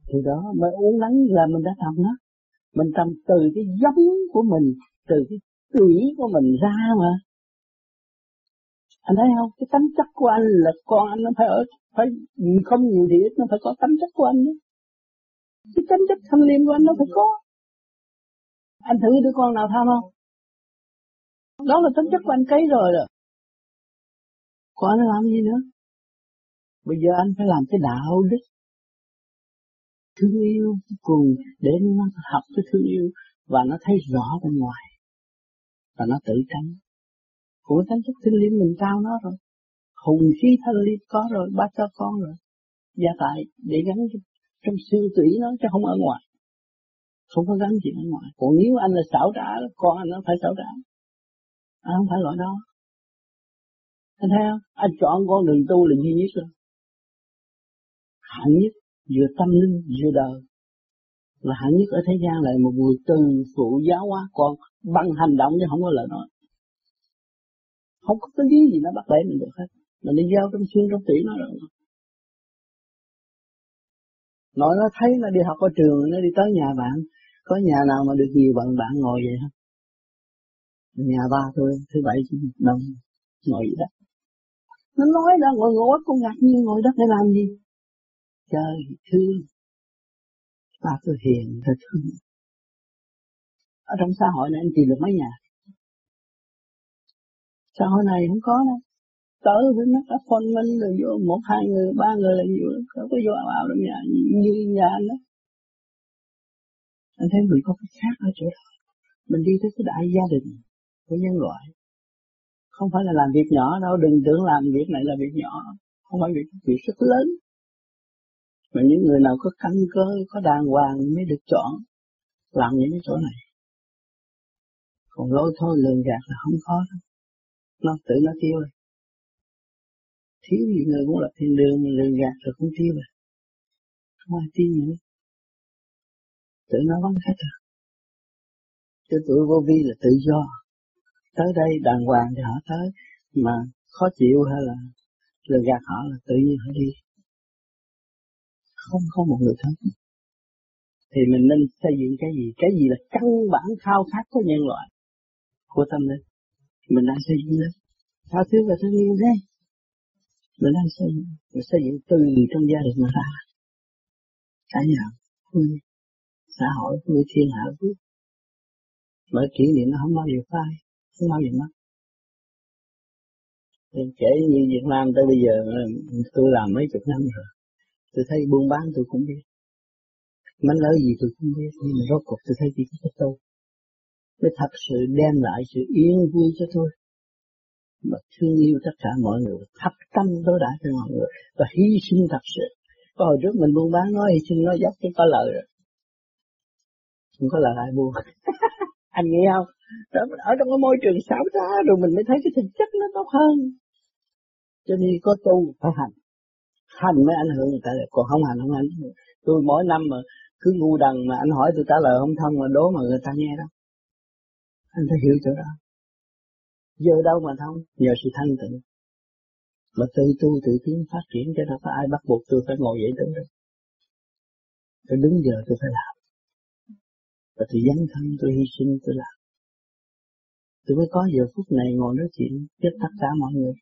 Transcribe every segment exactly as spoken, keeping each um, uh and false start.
Thì đó, mới uống nắng là mình đã trồng nó. Mình trồng từ cái giống của mình, từ cái tủy của mình ra mà. Anh thấy không? Cái tánh chất của anh là con anh nó phải ở, phải không nhiều thì ít nó phải có tánh chất của anh nữa. Cái tánh chất thanh liêm của anh nó phải có. Anh thử đứa con nào tham không? Đó là tánh chất của anh cấy rồi rồi. Còn anh làm gì nữa? Bây giờ anh phải làm cái đạo đức thương yêu cùng để nó học cái thương yêu và nó thấy rõ bên ngoài và nó tự tránh. Của tánh chất thanh liêm mình trao nó rồi, hùng khí thanh liêm có rồi, ba cho con rồi, gia tại để gắn trong xương tủy nó chứ không ở ngoài, không có gắn gì ở ngoài. Còn nếu anh là xảo trá, con anh nó phải xảo trá, anh không phải loại đó. Anh thấy không? Anh chọn con đường tu là duy nhất rồi, hạng nhất vừa tâm linh vừa đời. Và hạng nhất ở thế gian là một người từ phụ giáo hóa con bằng hành động chứ không có lời nói. Không có cái lý gì nó bắt bẻ mình được hết. Mình đi giao trong xương trong tủy nó rồi. Nói nó thấy nó đi học ở trường, nó đi tới nhà bạn, có nhà nào mà được nhiều bạn bạn ngồi vậy không? Nhà ba thôi, thứ bảy chủ nhật đông ngồi vậy đó. Nó nói đã ngồi ngồi con ngạc nhiên ngồi đó để làm gì? Trời thương, ba tôi hiền thật thương. Ở trong xã hội này anh tìm được mấy nhà? Xã hội này không có đâu. Tới với mấy appointment rồi vô một hai người, ba người là nhiều, không có vô ảo ảo trong nhà như nhà anh đó. Anh thấy mình có cái khác ở chỗ đó. Mình đi tới cái đại gia đình của nhân loại. Không phải là làm việc nhỏ đâu, đừng tưởng làm việc này là việc nhỏ. Không phải việc, việc rất lớn. Mà những người nào có căn cơ, có đàng hoàng mới được chọn làm những cái chỗ này. Còn lôi thôi lường gạt là không có đâu. Nó tự nó tiêu rồi. Thiếu gì người cũng lập thiên đường mà lường gạt rồi cũng tiêu rồi. Không ai tin nữa. Tự nó vắng khách rồi. Cho tụi vô vi là tự do. Tới đây đàng hoàng thì họ tới. Mà khó chịu hay là lường gạt họ là tự nhiên họ đi. Không có một người thân. Thì mình nên xây dựng cái gì? Cái gì là căn bản khao khát của nhân loại, của tâm linh. Mình đang xây dựng lên. Tha thứ và thương yêu đấy. Mình đang xây dựng. Mình xây dựng từ trong gia đình mà ra. Cả nhà, vui, xã hội, vui, thiên hạ vui. Bởi kỷ niệm nó không bao giờ phai, không bao giờ mất. Kể như Việt Nam tới bây giờ tôi làm mấy chục năm rồi. Tôi thấy buôn bán tôi cũng biết. Mánh lới gì tôi cũng biết. Nhưng mà rốt cuộc tôi thấy chỉ có cái tu mới thật sự đem lại sự yên vui cho tôi. Và thương yêu tất cả mọi người. Thật tâm đối đãi cho mọi người. Và hy sinh thật sự. Có hồi trước mình buôn bán nói hy sinh nói dốc chứ có lời rồi. Không có lời ai buôn. Anh nghĩ không? Ở trong cái môi trường xảo trá rồi mình mới thấy cái thực chất nó tốt hơn. Cho nên có tu phải hành. Hành mới ảnh hưởng người ta được. Còn không hành không ảnh hưởng. Tôi mỗi năm mà cứ ngu đần mà anh hỏi tôi trả lời không thông mà đố mà người ta nghe đâu. Anh phải hiểu chỗ đó. Giờ đâu mà thông? Nhờ sự thanh tịnh. Mà tự tu tự tiến phát triển cho nó có ai bắt buộc tôi phải ngồi dậy đứng đâu. Tôi đứng giờ tôi phải làm. Và tôi dấn thân tôi hy sinh tôi làm. Tôi mới có giờ phút này ngồi nói chuyện với tất cả mọi người.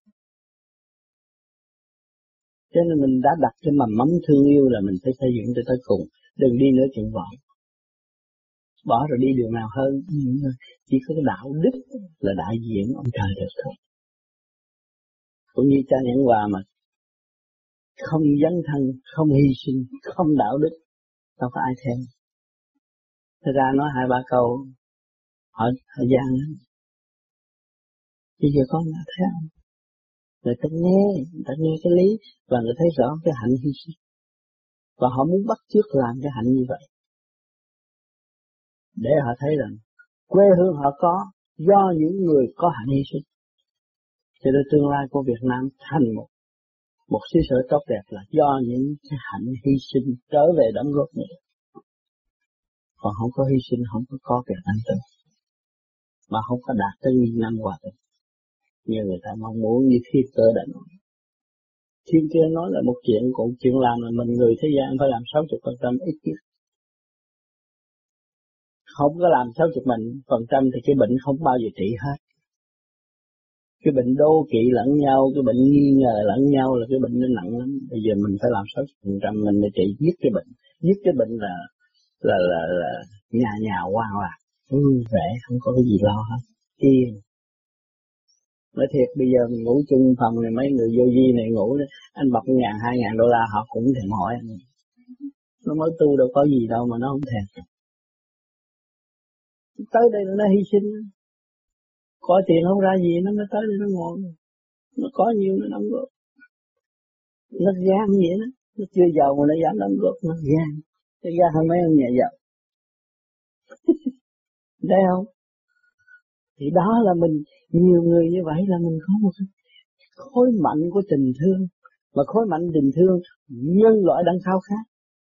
Cho nên mình đã đặt cái mầm mắm thương yêu là mình phải xây dựng cho tới cùng. Đừng đi nữa chuyện vọng. Bỏ rồi đi đường nào hơn. Chỉ có cái đạo đức là đại diện ông trời được thôi. Cũng như cha Nhẫn Hòa mà không dấn thân, không hy sinh, không đạo đức, đâu có ai theo. Thật ra nói hai ba câu hỏi thời gian đó. Bây giờ con đã theo. Người ta nghe, người ta nghe cái lý và người thấy rõ cái hạnh hy sinh. Và họ muốn bắt chước làm cái hạnh như vậy. Để họ thấy rằng quê hương họ có do những người có hạnh hy sinh. Cho nên tương lai của Việt Nam thành một một xứ sở tốt đẹp là do những cái hạnh hy sinh trở về đóng góp nữa. Còn không có hy sinh, không có có Việt Nam tốt. Mà không có đạt tới nghìn năm hòa bình. Như người ta mong muốn, như Thiên Cơ đã nói. Thiên kia nói là một chuyện, còn chuyện làm là mình người thế gian phải làm sáu mươi phần trăm ít nhất. Không có làm sáu mươi phần trăm thì cái bệnh không bao giờ trị hết. Cái bệnh đố kỵ lẫn nhau, cái bệnh nghi ngờ lẫn nhau là cái bệnh nó nặng lắm. Bây giờ mình phải làm sáu mươi phần trăm mình mới trị dứt cái bệnh. Dứt cái bệnh là là là, là nhà nhà hoang lạc, vui vẻ, không có cái gì lo hết. Yên. Nói thiệt bây giờ mình ngủ chung phòng này, mấy người vô vi này ngủ đó, anh bọc ngàn hai ngàn đô la họ cũng thèm hỏi anh. Nó mới tu đâu có gì đâu mà nó không thèm. Tới đây là nó hy sinh. Có tiền không ra gì nó mới tới đây nó ngồi. Nó có nhiều nó đóng góp. Nó gan vậy đó. Nó chưa giàu mà nó dám đóng góp. Nó gan. Nó gan hơn mấy ông nhà giàu. Thấy không? Thì đó là mình, nhiều người như vậy là mình có một khối mạnh của tình thương. Mà khối mạnh tình thương nhân loại đang khao khát.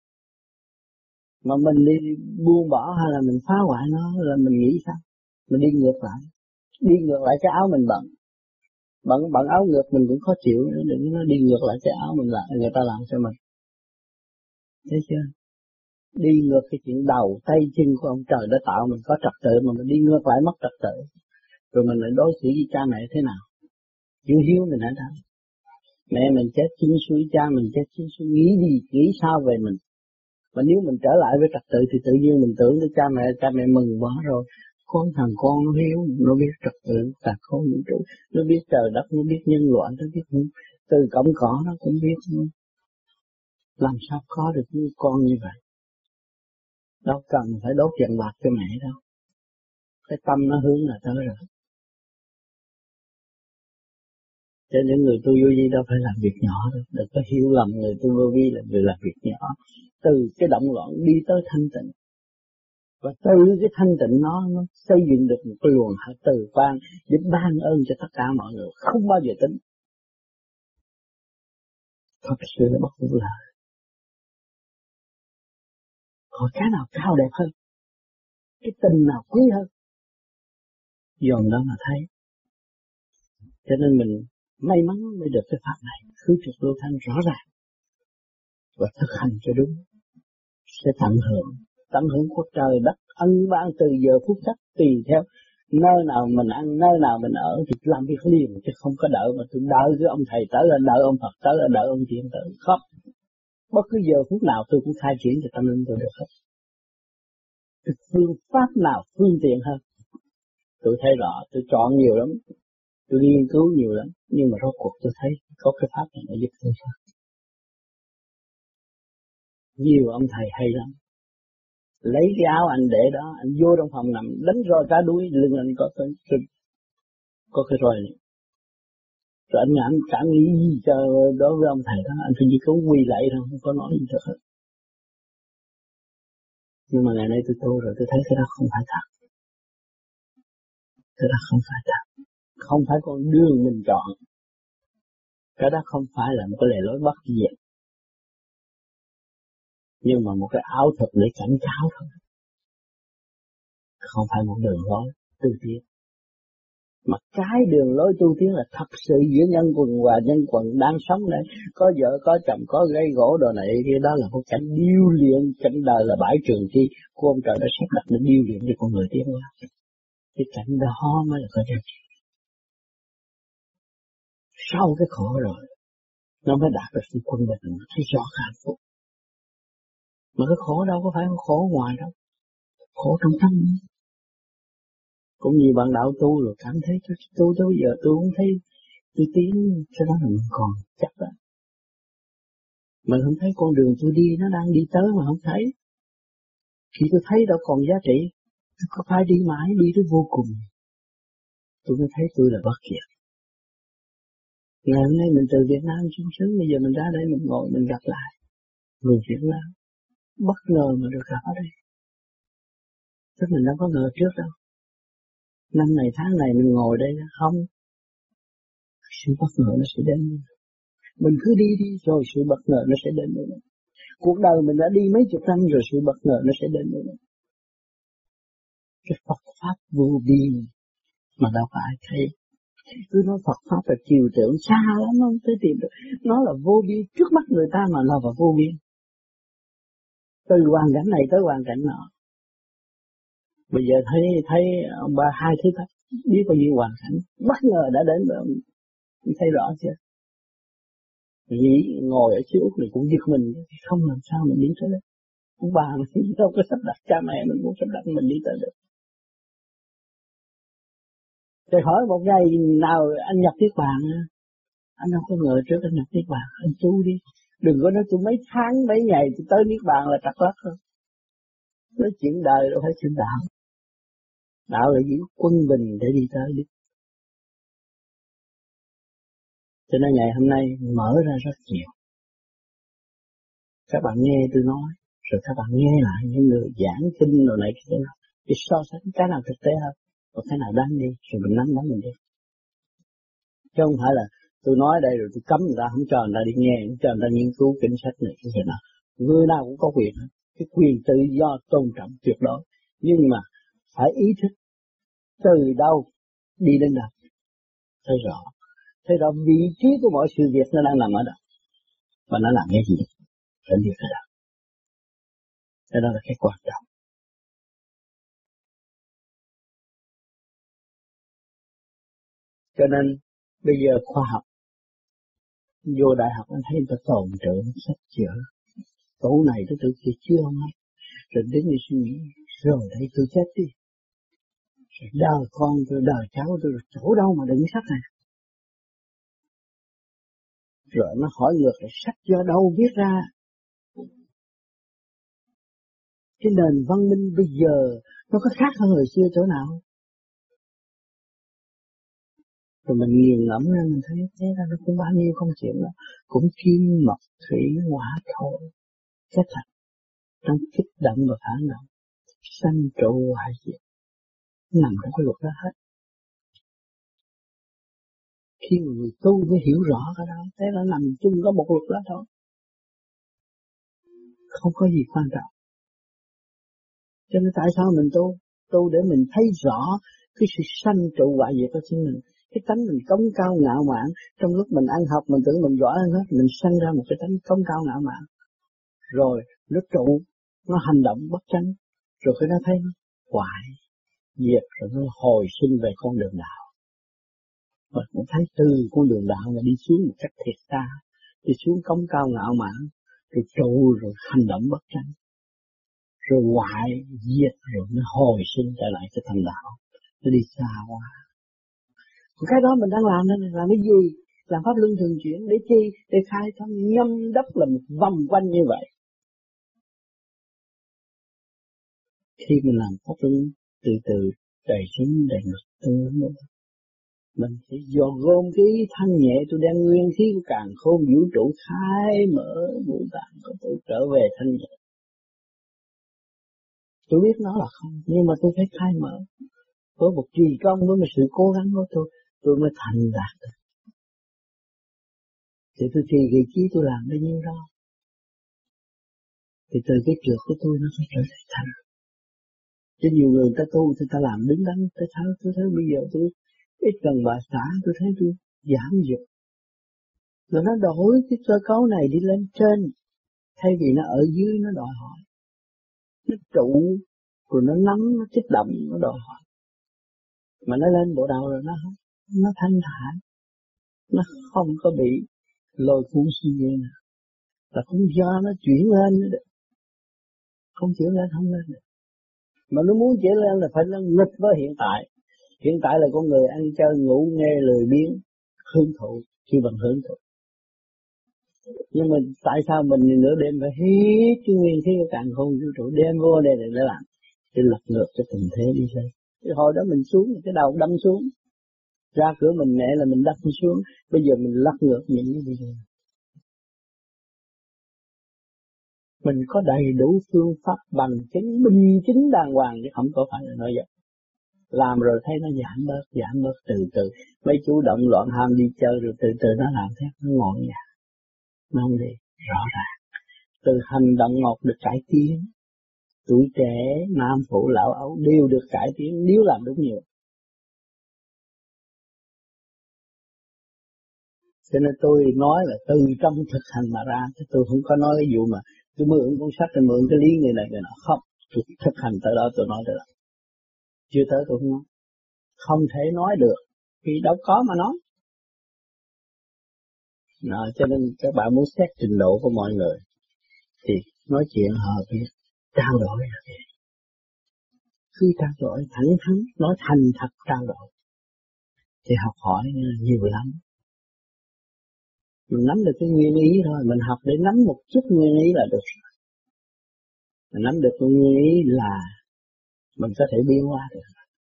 Mà mình đi buông bỏ hay là mình phá hoại nó là mình nghĩ sao? Mình đi ngược lại. Đi ngược lại cái áo mình bận. Bận, bận áo ngược mình cũng khó chịu. Đừng có đi ngược lại cái áo mình lại, người ta làm cho mình. Thấy chưa? Đi ngược cái chuyện đầu, tay chân của ông trời đã tạo mình có trật tự mà mình đi ngược lại mất trật tự. Rồi mình lại đối xử với cha mẹ thế nào? Chữ hiếu mình ở đâu? Mẹ mình chết chín suối, cha mình chết chín suối, nghĩ gì, nghĩ sao về mình? Mà nếu mình trở lại với trật tự thì tự nhiên mình tưởng tới cha mẹ, cha mẹ mừng quá rồi. Con thằng con nó hiếu, nó biết trật tự, cả con vũ trụ, nó biết trời đất, nó biết nhân loại, nó biết từ cổng cỏ nó cũng biết. Làm sao có được những con như vậy? Đâu cần phải đốt vàng bạc cho mẹ đâu. Cái tâm nó hướng là tới rồi. Cho những người tu vô vi đâu phải làm việc nhỏ đâu. Đừng có hiểu lầm người tu vô vi là người làm việc nhỏ. Từ cái động loạn đi tới thanh tịnh. Và từ cái thanh tịnh nó, nó xây dựng được một cái luồng hạ từ quan để ban ơn cho tất cả mọi người. Không bao giờ tính. Thật sự là bất hủ lời. Hỏi cái nào cao đẹp hơn? Cái tình nào quý hơn? Dồn đó mà thấy. Cho nên mình may mắn mới được cái pháp này. Khứ trượt lưu thanh rõ ràng. Và thực hành cho đúng. Sẽ tận hưởng. Tận hưởng của trời đất ân ban từ giờ phút khắc tùy theo nơi nào mình ăn, nơi nào mình ở thì làm việc liền chứ không có đợi mà tôi đợi cái ông thầy tới là đợi ông Phật tới là đợi ông Thiên tới. Không. Bất cứ giờ phút nào tôi cũng khai triển cho tâm linh tôi được hết. Cái phương pháp nào phương tiện hơn? Tôi thấy rõ, tôi chọn nhiều lắm, tôi nghiên cứu nhiều lắm, nhưng mà rốt cuộc tôi thấy có cái pháp này nó giúp tôi thôi. Nhiều ông thầy hay lắm. Lấy cái áo anh để đó, anh vô trong phòng nằm, đánh roi cá đuôi, lưng anh có cái, cái có cái roi này. Rồi anh cảm, cảm nghĩ gì cho đối với ông thầy đó, anh phải chỉ có quỳ lại thôi, không có nói gì được hết. Nhưng mà ngày nay tôi tu rồi, tôi thấy cái đó không phải thật. Cái đó không phải thật. Không phải con đường mình chọn. Cái đó không phải là một cái lề lối bất diệt. Nhưng mà một cái áo thuật để cảnh cáo thôi. Không phải một đường lối tu tiến. Mà cái đường lối tu tiến là thật sự giữa nhân quần và nhân quần đang sống đây. Có vợ, có chồng, có gây gỗ đồ này kia, đó là một cảnh điêu luyện. Cảnh đời là bãi trường thi của ông trời đã sắp đặt để điêu luyện cho con người tiến qua. Cái cảnh đó mới là có giá trị. Sau cái khổ rồi nó mới đạt được sự quân bình, thấy rõ hạnh phúc. Mà cái khổ đâu có phải khổ ngoài đâu, khổ trong tâm. Cũng như bạn đạo tu rồi cảm thấy tôi tu tới bây giờ tôi không thấy tôi tiến, cho đó là mình còn chắc đó. Mình không thấy con đường tôi đi nó đang đi tới mà không thấy. Khi tôi thấy đâu còn giá trị, tôi có phải đi mãi đi tới vô cùng. Tôi mới thấy tôi là bất diệt. Ngày hôm nay mình từ Việt Nam xuống xứ, bây giờ mình ra đây mình ngồi mình gặp lại người Việt Nam. Bất ngờ mà được gặp ở đây. Chứ mình đâu có ngờ trước đâu. Năm này tháng này mình ngồi đây không. Sự bất ngờ nó sẽ đến. Mình cứ đi đi rồi sự bất ngờ nó sẽ đến nữa. Cuộc đời mình đã đi mấy chục năm rồi sự bất ngờ nó sẽ đến nữa. Cái Phật Pháp vô vi mà đâu phải thấy. Cứ nói Phật Pháp là chiều tượng xa lắm, nó không tới tìm được. Nó là vô biên, trước mắt người ta mà nó là vô biên. Từ hoàn cảnh này tới hoàn cảnh nọ. Bây giờ thấy thấy ông ba hai thứ thách, biết bao nhiêu hoàn cảnh, bất ngờ đã đến rồi, thấy rõ chưa? Nghĩ ngồi ở xứ Úc này cũng giật mình, không làm sao mình đi tới đây. Ông bà mình đâu có sắp đặt, cha mẹ mình muốn sắp đặt mình đi tới được. Rồi hỏi một ngày nào anh nhập Niết Bàn, anh không có ngờ trước anh nhập Niết Bàn, anh chú đi. Đừng có nói tôi mấy tháng, mấy ngày tôi tới Niết Bàn là trật lất thôi. Nói chuyện đời đâu phải chuyện đạo. Đạo là giữ quân bình để đi tới đích. Cho nên ngày hôm nay mở ra rất nhiều. Các bạn nghe tôi nói, rồi các bạn nghe lại những người giảng kinh rồi này cái nào, thì so sánh cái nào thực tế hơn, và cái nào đáng đi, rồi mình nắm nắm mình đi. Chứ không phải là tôi nói đây rồi tôi cấm người ta, không cho người ta đi nghe, không cho người ta nghiên cứu kinh sách này cái gì nào. Người nào cũng có quyền, cái quyền tự do tôn trọng tuyệt đối, nhưng mà phải ý thức từ đâu đi đến đâu, thấy rõ, thấy rõ vị trí của mọi sự việc nó đang nằm ở đâu, và nó làm cái gì, phải biết cái đó. Cái đó là cái quan trọng. Cho nên bây giờ khoa học vô đại học anh thấy người ta tồn trữ sách chữa, tủ này tới tủ kia chưa không hết, rồi đến như suy nghĩ rồi đây tôi chết đi, rồi đời con tôi, đời cháu tôi, rồi chỗ đâu mà đựng sách này. Rồi nó hỏi ngược là sách do đâu viết ra. Cái nền văn minh bây giờ nó có khác hơn hồi xưa chỗ nào? Rồi mình nghiền ngẫm ra mình thấy thế ra nó cũng bao nhiêu không chuyện đó. Cũng kim, mộc, thủy, hỏa, thổ. Kết hợp trong kích động và phản động, sanh trụ hoại diệt, nằm trong cái luật đó hết. Khi mà người tu mới hiểu rõ cái đó, thế là nằm chung có một luật đó thôi. Không có gì quan trọng. Cho nên tại sao mình tu? Tu để mình thấy rõ cái sự sanh trụ hoại diệt của chính mình. Cái tánh mình cống cao ngạo mạn, trong lúc mình ăn học mình tưởng mình giỏi hơn hết, mình sanh ra một cái tánh cống cao ngạo mạn. Rồi nó trụ, nó hành động bất chánh, rồi cái nó thấy nó hoại diệt, rồi nó hồi sinh về con đường đạo. Và cũng thấy từ con đường đạo mà đi xuống một cách thiệt xa, đi xuống cống cao ngạo mạn, rồi trụ, rồi hành động bất chánh, rồi hoại diệt, rồi nó hồi sinh trở lại cái thành đạo. Nó đi xa quá. Còn cái đó mình đang làm nên làm cái gì? Làm pháp luân thường chuyển để chi? Để khai thông nhâm đốc là một vòng quanh như vậy. Khi mình làm pháp luân từ từ đầy xuống đầy ngực tương nữa, mình sẽ dò gom cái thanh nhẹ tôi đang nguyên khí của càn khôn vũ trụ khai mở ngũ tạng của tôi trở về thanh nhẹ. Tôi biết nó là không, nhưng mà tôi phải khai mở. Với một kỳ công, với một sự cố gắng của tôi, tôi mới thành đạt được. Thì tôi trì vị trí tôi làm bao nhiêu đó. Thì từ cái trượt của tôi nó phải trở thành thành. Chứ nhiều người ta tu, thì ta làm đứng đắn, tôi thấy, tôi thấy bây giờ tôi ít gần bà xã, tôi thấy tôi giảm dục. Rồi nó đổi cái cơ cấu này đi lên trên, thay vì nó ở dưới nó đòi hỏi. Nó trụ, rồi nó nắm, nó kích động, nó đòi hỏi. Mà nó lên bộ đầu rồi nó không, nó thanh thản, nó không có bị lôi cuốn suy nghĩ nào. Là cũng do nó chuyển lên nữa được. Không chuyển lên không lên được. Mà nó muốn chuyển lên là phải nó nghịch với hiện tại. Hiện tại là con người ăn chơi ngủ nghe lười biếng, hưởng thụ, chỉ bằng hưởng thụ. Nhưng mà tại sao mình nửa đêm phải hít cái nguyên khí của càn khôn vũ trụ đem vô đây để làm? Để lật ngược cho tình thế đi lên. Cái hồi đó mình xuống, cái đầu đâm xuống. Ra cửa mình mẹ là mình đâm xuống. Bây giờ mình lật ngược những cái gì này. Mình có đầy đủ phương pháp bằng chứng minh chính đàng hoàng, chứ không có phải là nói vậy. Làm rồi thấy nó giảm bớt, giảm bớt từ từ. Mấy chú động loạn ham đi chơi rồi từ từ nó làm thế, nó ngọn nhà. Nó không đi, rõ ràng. Từ hành động một được cải tiến. Tuổi trẻ, nam phụ, lão ấu đều được cải tiến nếu làm đúng nhiều. Cho nên tôi nói là từ trong thực hành mà ra, chứ tôi không có nói cái vụ mà tôi mượn cuốn sách, tôi mượn cái lý người này người nọ. Không, tôi thực hành tới đó tôi nói tới đó. Chưa tới tôi không nói. Không thể nói được, vì đâu có mà nói. Đó, cho nên các bạn muốn xét trình độ của mọi người thì nói chuyện hợp biết, trao đổi là vậy. Cứ trao đổi thẳng thắn, nói thành thật trao đổi thì học hỏi nhiều lắm. Mình nắm được cái nguyên ý thôi, mình học để nắm một chút nguyên ý là được. Mình nắm được cái nguyên ý là mình có thể biến hóa được.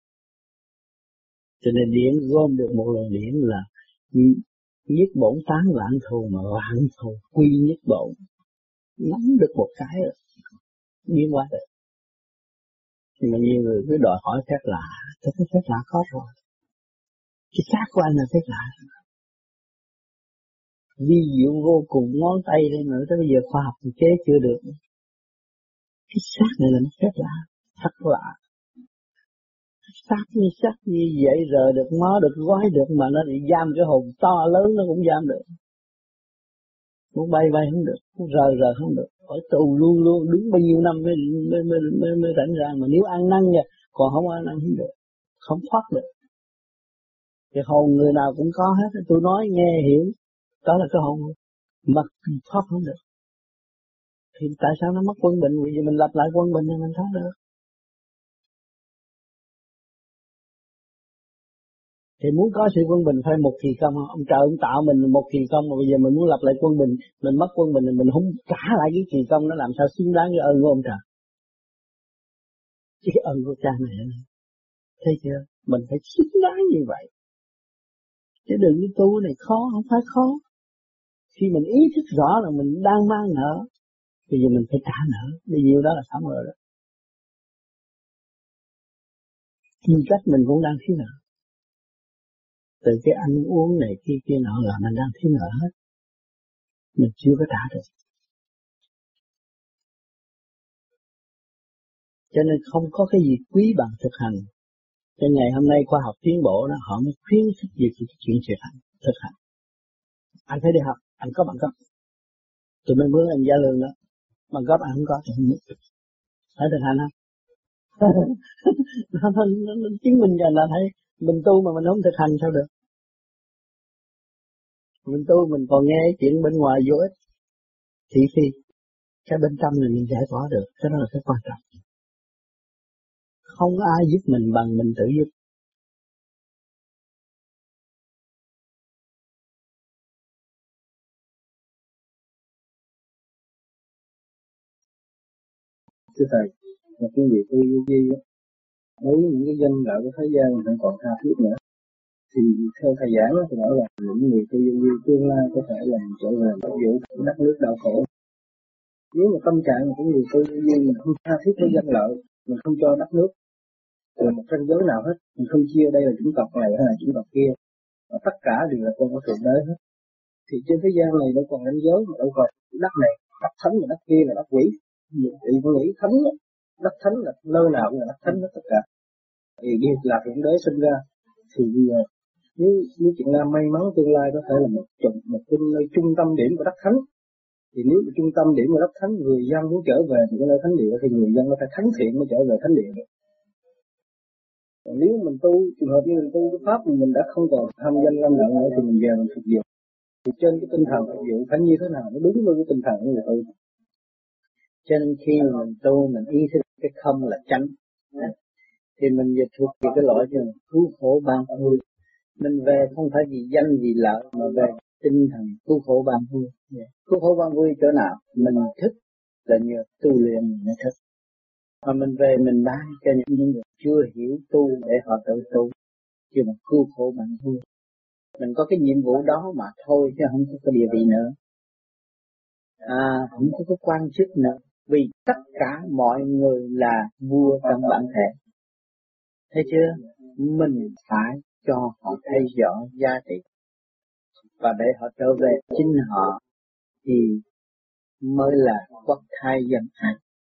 Cho nên điển gom được một luồng điển là nhất bổn tán vạn thù, mà vạn thù quy nhất bổn. Nắm được một cái rồi, biến hóa được. Nhưng mà nhiều người cứ đòi hỏi phép lạ, thế cái phép lạ khó rồi. Cái xác của anh là phép lạ. Vi diệu vô cùng ngón tay lên nữa, tới bây giờ khoa học thì chế chưa được. Cái xác này là một phép lạ, thật lạ. Xác như xác như vậy rờ được, mó được, gói được, mà nó bị giam cái hồn to lớn nó cũng giam được. Muốn bay bay không được, muốn rờ rờ không được. Ở tù luôn luôn, đúng bao nhiêu năm mới mới mới mới, mới rảnh ra, mà nếu ăn năn nha, còn không ăn năn không được, không thoát được. Cái hồn người nào cũng có hết, tôi nói nghe hiểu, đó là cái hồn, mà thoát không được. Thì tại sao nó mất quân bình? Vì mình lập lại quân bình thì mình thoát được. Thì muốn có sự quân bình phải một kỳ công. Ông trời ông tạo mình một kỳ công, mà bây giờ mình muốn lập lại quân bình, mình mất quân bình thì mình không trả lại cái kỳ công, nó làm sao xứng đáng với ơn của ông trời. Chứ cái ơn của cha mẹ này, thấy chưa? Mình phải xứng đáng như vậy. Chứ đừng cái tu này khó, không phải khó. Khi mình ý thức rõ là mình đang mang nợ, bây giờ mình phải trả nợ, bây nhiêu đó là xong rồi đó. Khi cách mình cũng đang thiếu nợ. Từ cái ăn uống này kia kia nọ là mình đang thiếu nợ hết. Mình chưa có trả được. Cho nên không có cái gì quý bằng thực hành. Cho ngày hôm nay khoa học tiến bộ đó, họ mới khuyến khích về cái chuyện thực hành. Thực hành. Anh phải đi học, anh có bằng cấp. Tụi mình mướn anh giá lương đó. Bằng cấp anh không có thì không mướn. Phải thực hành không? nó, nó, nó, nó chứng minh cho là thấy mình tu mà mình không thực hành sao được. Mình tu mình còn nghe chuyện bên ngoài vô ích. Thị phi. Cái bên trong này mình giải tỏa được. Cái đó là cái quan trọng. Không ai giúp mình bằng mình tự giúp. Thưa Thầy, một cái việc tôi vô vi á, đối với những cái danh lợi của thế gian mình không còn tha thiết nữa. Thì theo Thầy giảng thì nói là những người tu vô vi tương lai có thể làm trở về phục vụ đất nước đau khổ. Nếu mà tâm trạng của người tu vô vi mình không tha thiết với danh lợi, mình không cho đất nước là một ranh giới nào hết, mình không chia đây là chủng tộc này hay là chủng tộc kia, và tất cả đều là con của thượng đế hết. Thì trên thế gian này đâu còn ranh giới, mà đâu còn đất này, đất thánh và đất kia là đất quỷ. Thì tôi nghĩ thánh đó, đất thánh là nơi nào cũng là đất thánh hết tất cả. Thì đi là thượng đế sinh ra thì uh, nếu nếu chuyện Nam may mắn tương lai có thể là một một, một cái nơi trung tâm điểm của đất thánh. Thì nếu là trung tâm điểm của đất thánh, người dân muốn trở về thì cái nơi thánh địa thì người dân có thể thánh thiện mới trở về thánh địa được. Còn nếu mình tu trường hợp như mình tu cái pháp mình đã không còn tham danh lam lận nữa thì mình về mình phục vụ. Thì trên cái tinh thần phục vụ phải như thế nào nó đúng với cái tinh thần của người tu. Cho nên khi mình tu mình ý thức cái không là chánh, thì mình về thuộc về cái loại cho cứu khổ ban vui. Mình về không phải vì danh vì lợi mà về tinh thần cứu khổ ban vui. Cứu khổ ban vui chỗ nào? Mình thức là nhờ tu luyện mình thức. Mà mình về mình ban cho những người chưa hiểu tu để họ tự tu, chứ mà cứu khổ ban vui. Mình có cái nhiệm vụ đó mà thôi, chứ không có cái địa vị nữa. À, không có cái quan chức nữa. Vì tất cả mọi người là vua trong bản thể. Thấy chưa? Mình phải cho họ thấy rõ giá trị. Và để họ trở về chính họ thì mới là quốc thái dân an.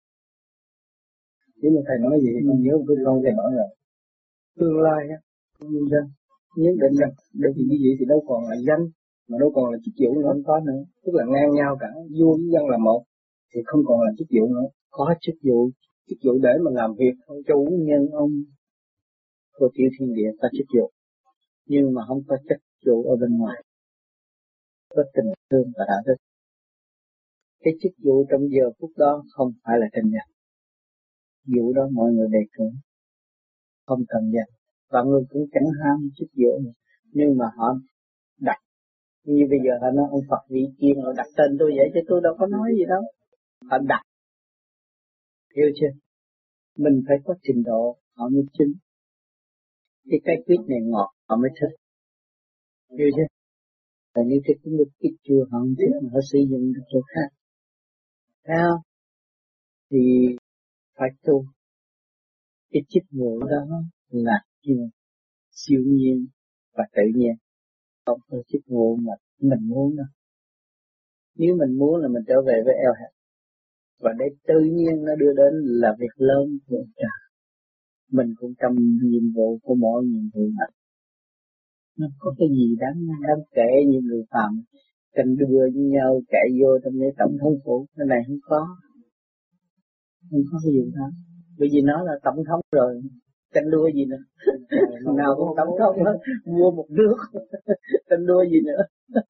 Nếu mà Thầy nói gì thì con nhớ một cái câu Thầy bảo là tương lai á, nhân dân nhất định là bởi vì như vậy thì đâu còn là danh mà đâu còn là chức vụ nữa, không có nữa, tức là ngang nhau cả, vua với dân là một, thì không còn là chức vụ nữa. Có chức vụ, chức vụ để mà làm việc không, chủ nhân ông của tiểu thiên địa có chức vụ, nhưng mà không có chức vụ ở bên ngoài, có tình thương và đạo đức. Cái chức vụ trong giờ phút đó không phải là tranh giành, vụ đó mọi người đề cử, không cần giành, và người cũng chẳng ham chức vụ nữa. Nhưng mà họ đặt, như bây giờ họ nói ông Phật vị kia họ đặt tên tôi vậy chứ tôi đâu có nói gì đâu, họ đặt, hiểu chưa? Mình phải có trình độ họ mới chứng, cái cái quýt này ngọt họ mới thích, hiểu chưa? Và như cái nước quýt chua họ không thích mà họ sử dụng được chỗ khác, thấy không? Thì phải tu. Cái chức vụ đó là siêu, siêu nhiên và tự nhiên, không có chức vụ mà mình muốn đâu. Nếu mình muốn là mình trở về với eo hẹp, và để tự nhiên nó đưa đến là việc lớn của trời. Mình cũng trong nhiệm vụ của mỗi nhiệm vụ này. Nó có cái gì đáng đáng kể như người phạm tranh đua với nhau chạy vô trong cái tổng thống phủ, cái này không có, không có cái gì đó. Bởi vì nó là tổng thống rồi, tranh đua gì nữa? Nào cũng tổng thống đó, mua một nước, tranh đua gì nữa?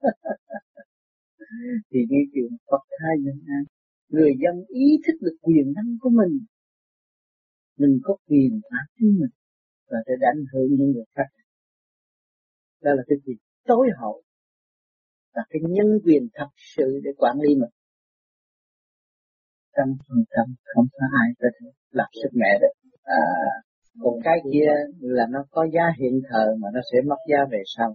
Thì cái chuyện Phật thai nhân an, người dân ý thức được quyền năng của mình, mình có quyền phá chính mình và để ảnh hưởng những người khác. Đó là cái việc tối hậu, là cái nhân quyền thật sự để quản lý mình. Trăm phần trăm không có ai có thể làm sức mẹ được. À, còn cái kia là nó có giá hiện thời mà nó sẽ mất giá về sau.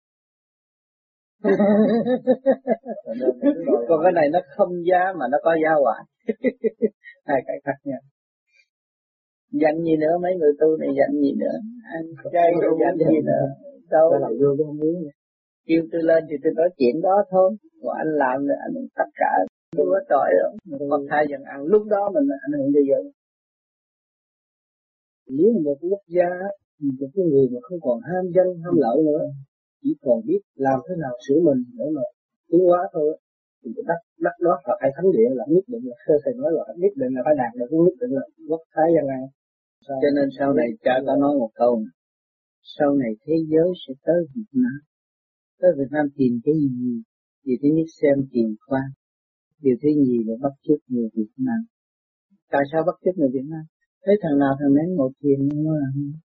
Còn cái này nó không giá mà nó có giá hoài. Hai cái khác nhau. Dành gì nữa, mấy người tu này dành gì nữa, ăn chay rồi dành gì nữa, đâu kêu tôi lên thì tôi nói chuyện đó thôi, còn anh làm thì anh tất cả tôi có tội đâu, còn thay dần ăn lúc đó mình ảnh hưởng bây giờ. Nếu một quốc gia, một cái người mà không còn ham danh ham lợi nữa, chỉ còn biết làm thế nào sửa mình để mà tiến hóa thôi, thì cái đất đất đó là phải thánh địa, là nhất định là sơ thầy nói là nhất định là phải đạt được cái nhất định là quốc thái dân an. Cho nên sau này cha có nói một câu này, sau này thế giới sẽ tới Việt Nam, tới Việt Nam tìm cái gì? Điều thứ nhất xem tiền khoa, điều thứ nhì là bắt chước người Việt Nam. Tại sao bắt chước người Việt Nam? Thấy thằng nào thằng nấy ngồi thiền nhưng mà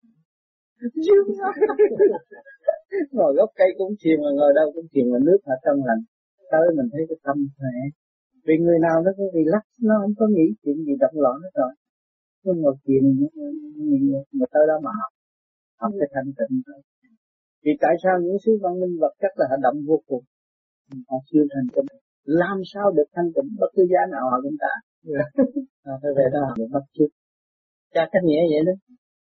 ngồi gốc cây cũng thiền, mà ngồi đâu cũng thiền, mà nước ở trong lành, tới mình thấy cái tâm khỏe. Vì người nào nó có relax, nó không có nghĩ chuyện gì động loạn hết rồi, nó ngồi thiền mà tới đó mà học, học cái thanh tịnh thôi. Vì tại sao những sứ văn minh vật chất là hoạt động vô cùng, họ chưa thành tịnh, làm sao được thanh tịnh bất cứ giá nào họ cũng ta. Họ phải về đó họ được bắt chước. Cha cách nghĩa vậy đó.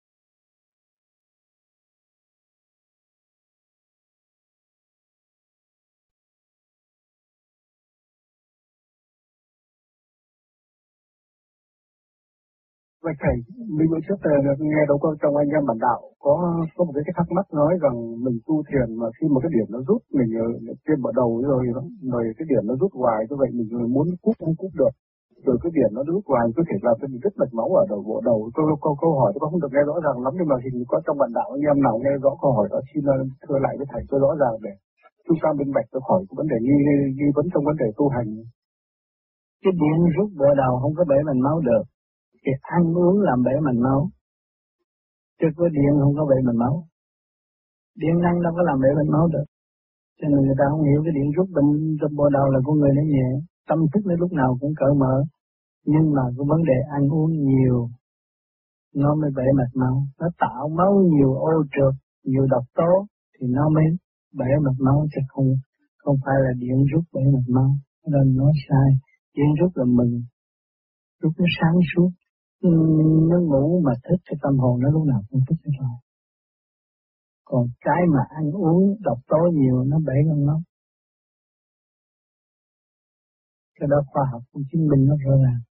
Vậy thầy, mấy bữa trước nghe đâu có trong anh em bản đạo có có một cái, cái thắc mắc nói rằng mình tu thiền mà khi một cái điểm nó rút mình trên bờ đầu rồi rồi cái điểm nó rút hoài, như vậy mình muốn cút không cút được, rồi cái điểm nó rút hoài có thể làm cho mình rất mạch máu ở đầu bộ đầu. Câu câu câu hỏi tôi không được nghe rõ ràng lắm, nhưng mà hình như có trong bản đạo anh em nào nghe rõ câu hỏi đó xin thưa lại với thầy cho rõ ràng để chúng ta minh bạch. Tôi hỏi cái vấn đề nghi nghi vấn trong vấn đề tu hành. Cái điểm rút bộ đầu không có bể mạch máu được, thì ăn uống làm bể mạch máu, chứ có điện không có bể mạch máu. Điện năng đâu có làm bể mạch máu được, cho nên người ta không hiểu cái điện rút bên trong bộ đầu là của người nó nhẹ, tâm thức nó lúc nào cũng cởi mở, nhưng mà cái vấn đề ăn uống nhiều nó mới bể mạch máu, nó tạo máu nhiều ô trượt, nhiều độc tố thì nó mới bể mạch máu, chứ không không phải là điện rút bể mạch máu. Nên nói sai, điện rút là mình rút nó sáng suốt. Ừ, nó ngủ mà thức cái tâm hồn nó lúc nào cũng thức hết rồi. Còn cái mà ăn uống độc tố nhiều nó bể con nó. Cái đó khoa học cũng chứng minh nó rõ ràng.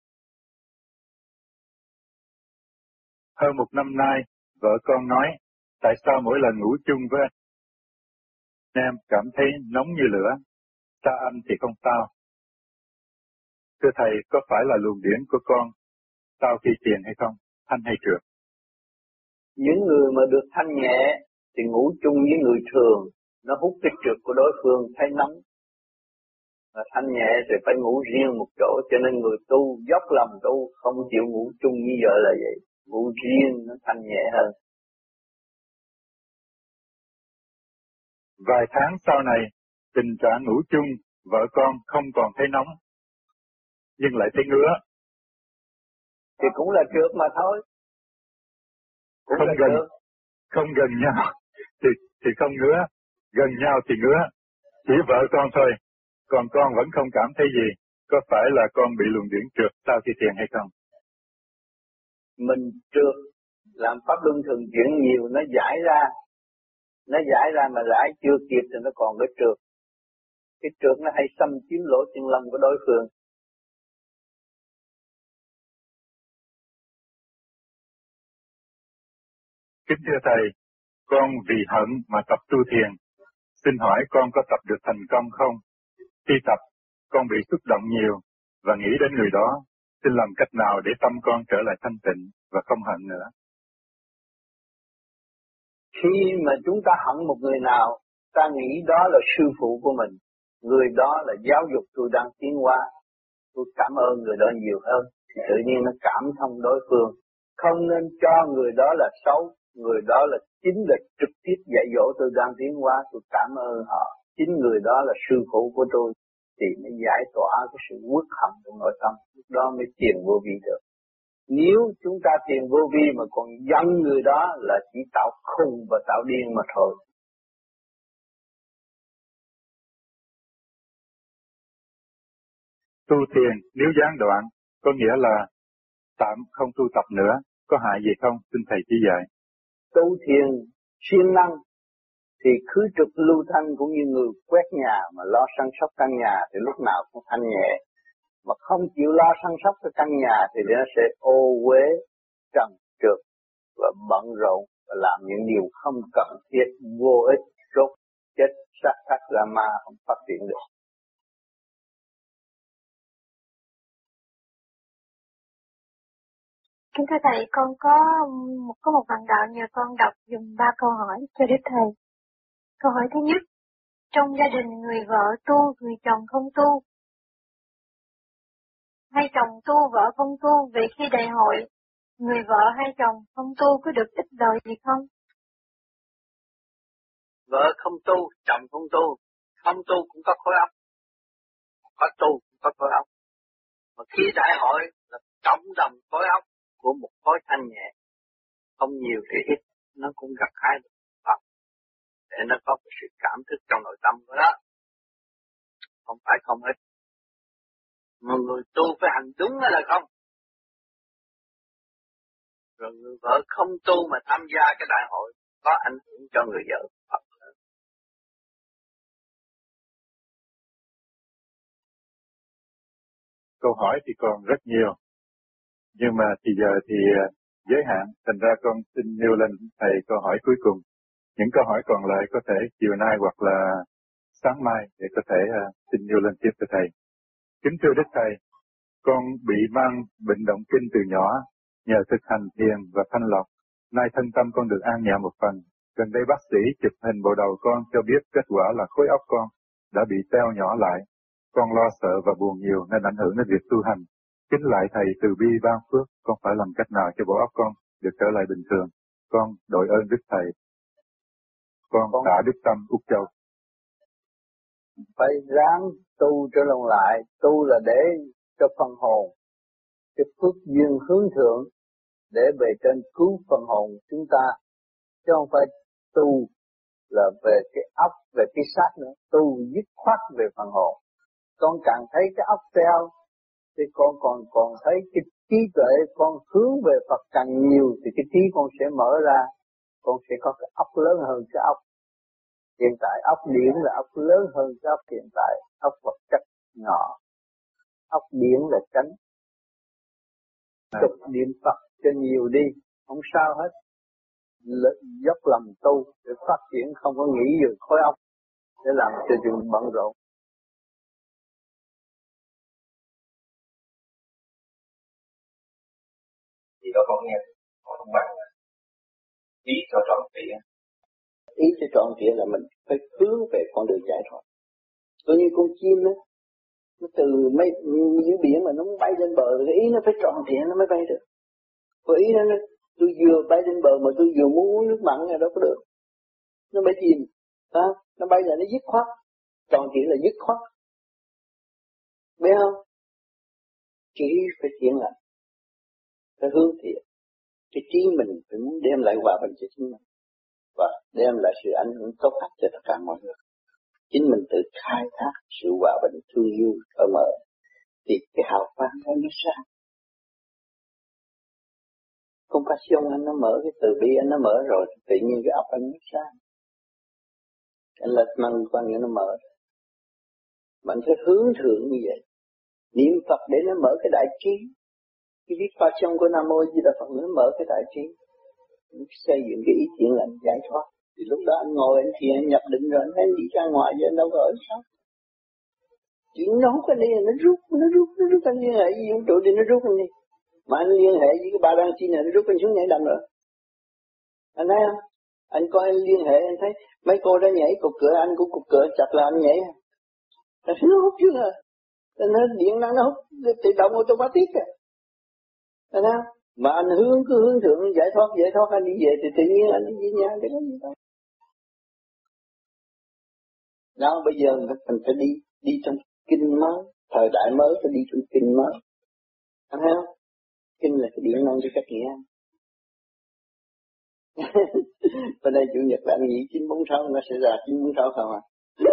Hơn một năm nay, vợ con nói Tại sao mỗi lần ngủ chung với anh em cảm thấy nóng như lửa, xa anh thì không sao? Thưa Thầy, có phải là luồng điển của con sau khi thiền hay không? Thanh hay trượt? Những người mà được thanh nhẹ thì ngủ chung với người thường, nó hút cái trượt của đối phương thấy nóng. Mà thanh nhẹ thì phải ngủ riêng một chỗ, cho nên người tu dốc lòng tu không chịu ngủ chung như vợ là vậy. Ngủ riêng nó thanh nhẹ hơn. Vài tháng sau này, tình trạng ngủ chung, vợ con không còn thấy nóng, nhưng lại thấy ngứa. Thì cũng là trượt mà thôi. Cũng không là gần, trượt. không gần nhau thì thì không ngứa, gần nhau thì ngứa. Chỉ vợ con thôi, còn con vẫn không cảm thấy gì. Có phải là con bị luồng điển trượt sau khi thiền hay không? Mình trượt, làm pháp luân thường chuyển nhiều, nó giải ra. Nó giải ra mà giải chưa kịp thì nó còn cái trượt. Cái trượt nó hay xâm chiếm lỗ chân lông của đối phương. Kính thưa Thầy, con vì hận mà tập tu thiền. Xin hỏi con có tập được thành công không? Khi tập, con bị xúc động nhiều và nghĩ đến người đó. Xin làm cách nào để tâm con trở lại thanh tịnh và không hận nữa? Khi mà chúng ta hận một người nào, ta nghĩ đó là sư phụ của mình. Người đó là giáo dục tôi đang tiến hóa. Tôi cảm ơn người đó nhiều hơn. Tự nhiên nó cảm thông đối phương. Không nên cho người đó là xấu. Người đó là chính là trực tiếp dạy dỗ tôi đang tiến hóa. Tôi cảm ơn họ. Chính người đó là sư phụ của tôi. Thì mới giải tỏa cái sự uất hận trong nội tâm. Lúc đó mới thiền vô vi được. Nếu chúng ta thiền vô vi mà còn giận người đó là chỉ tạo khùng và tạo điên mà thôi. Tu thiền nếu gián đoạn, có nghĩa là tạm không tu tập nữa, có hại gì không? Xin Thầy chỉ dạy. Tu thiền siêng năng thì khứ trực lưu thanh cũng như người quét nhà mà lo săn sóc căn nhà thì lúc nào cũng thanh nhẹ. Mà không chịu lo săn sóc cái căn nhà thì nó sẽ ô uế, trần trượt và bận rộn và làm những điều không cần thiết, vô ích, rốt, chết, sát thắt ra ma không phát triển được. Kính thưa Thầy, con có một có một bạn đạo nhờ con đọc dùm ba câu hỏi cho Đức Thầy. Câu hỏi thứ nhất, trong gia đình người vợ tu, người chồng không tu, hay chồng tu, vợ không tu, vậy khi đại hội, người vợ hay chồng không tu có được ích lợi gì không? Vợ không tu, chồng không tu, không tu cũng có khối óc, có tu cũng có khối óc. Mà khi đại hội là cộng đồng khối óc của một khối thanh nhẹ, không nhiều thì ít, nó cũng gặt hái được Phật, để nó có cái sự cảm thức trong nội tâm của nó, không phải không ít. Mà người tu phải hành đúng là không. Rồi người vợ không tu mà tham gia cái đại hội có ảnh hưởng cho người vợ Phật. Câu hỏi thì còn rất nhiều, nhưng mà thì giờ thì giới hạn, thành ra con xin nêu lên Thầy câu hỏi cuối cùng. Những câu hỏi còn lại có thể chiều nay hoặc là sáng mai để có thể uh, xin nêu lên tiếp cho Thầy. Kính thưa Đức Thầy, con bị mang bệnh động kinh từ nhỏ, nhờ thực hành thiền và thanh lọc. Nay thân tâm con được an nhẹ một phần. Gần đây bác sĩ chụp hình bộ đầu con cho biết kết quả là khối óc con đã bị teo nhỏ lại. Con lo sợ và buồn nhiều nên ảnh hưởng đến việc tu hành. Kính lại Thầy từ bi ban phước, con phải làm cách nào cho bộ óc con được trở lại bình thường. Con đội ơn Đức Thầy. Con tạ Đức Tâm, Úc Châu. Phải ráng tu trở lòng lại, tu là để cho phần hồn, cái phước duyên hướng thượng để về trên cứu phần hồn chúng ta, chứ không phải tu là về cái óc, về cái xác nữa, tu dứt khoát về phần hồn. Con càng thấy cái óc teo thì con còn còn thấy cái trí tuệ con hướng về Phật càng nhiều thì cái trí con sẽ mở ra, con sẽ có cái óc lớn hơn cái óc. Hiện tại óc điển là óc lớn hơn cái óc hiện tại, óc vật chất nhỏ, óc điển là tránh. Tục niệm Phật cho nhiều đi, không sao hết. dốc lòng tu để phát triển, không có nghĩ về khối óc để làm cho chuyện bận rộn. Thì đó con nghe con không bằng ý cho trọn trịa. Ý cho trọn trịa là mình phải hướng về con đường giải thoát. Có như con chim đó, nó từ mấy dưới biển mà nó muốn bay lên bờ, cái ý nó phải trọn trịa nó mới bay được. Có ý nó, nó tôi vừa bay lên bờ mà tôi vừa muốn uống nước mặn này đâu có được. Nó bay chìm, à, nó bay là nó dứt khoát, trọn trịa là dứt khoát. Biết không? Chỉ phải thiện lành, phải hướng thiện. Cái trí mình phải muốn đem lại hòa bình cho chính mình và đem lại sự ảnh hưởng tốt đẹp cho tất cả mọi người. Chính mình tự khai thác sự hòa bình thương yêu ở mở thì cái hào quang đó nó sáng. Compassion anh nó mở, cái từ bi anh nó mở rồi, tự nhiên cái óc anh nó sáng. Anh lật măng quan nghĩa nó mở. Mình phải hướng thượng như vậy. Niệm Phật để nó mở cái đại trí. Cái viết pháp trong của Nam Mô Di Đà Phật nó mở cái đại trí. Xây dựng cái ý thiện lành giải thoát. Thì lúc đó anh ngồi anh thiền anh nhập định rồi anh thấy đi ra ngoài chứ anh đâu có ở sao. Chuyện nó không có đi, nó rút, nó rút, nó rút anh liên hệ với vũ trụ thì nó rút anh đi. Mà anh liên hệ với cái ba đăng chi này nó rút anh xuống nhảy đầm rồi. Anh thấy không? Anh coi anh liên hệ anh thấy mấy cô đã nhảy cục cửa, anh cũng cục cửa chặt là anh nhảy. Nó hút chứ à. Nó điện năng nó hút tự động automatic à. Thấy không? Mà anh hướng cứ hướng thượng giải thoát giải thoát anh đi về thì tự nhiên anh đi về nhà để có gì đâu. Đó bây giờ mình phải đi đi trong kinh mới, thời đại mới phải đi trong kinh mới. Anh thấy không? Kinh là cái điện năng cho các nghĩa. Bên đây chủ nhật bạn nghĩ chín bốn sáu nó sẽ ra chín bốn sáu không à?